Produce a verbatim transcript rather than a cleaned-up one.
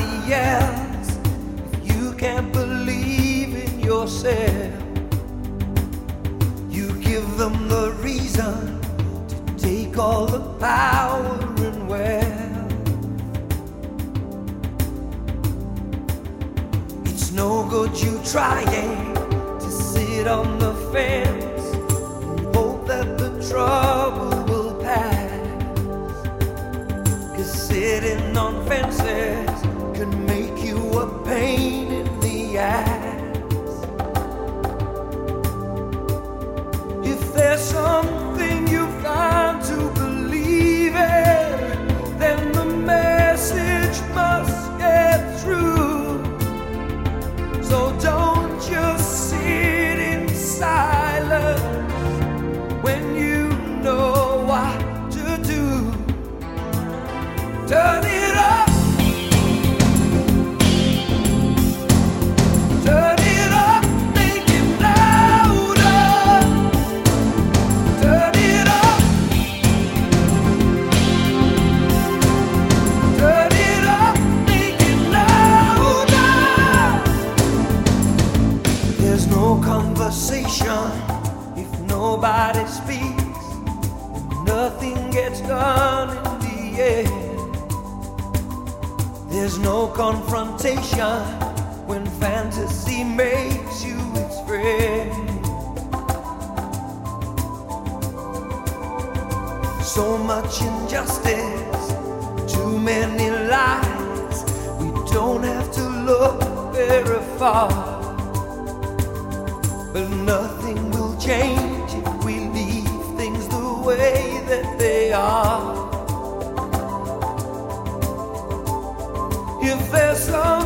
nobody else. If you can't believe in yourself, you give them the reason to take all the power and wealth. It's no good you trying to sit on the fence and hope that the trouble will pass. 'Cause sitting on fences can make you a pain in the ass. If there's something you find to believe in, then the message must get through. So don't just sit in silence when you know what to do. Turn it up. Turn it up, make it louder. Turn it up. Turn it up, make it louder. There's no conversation if nobody speaks. Nothing gets done in the end. There's no confrontation when fantasy makes you its friend. So much injustice, too many lies. We don't have to look very far, but nothing will change if we leave things the way that they are. If there's some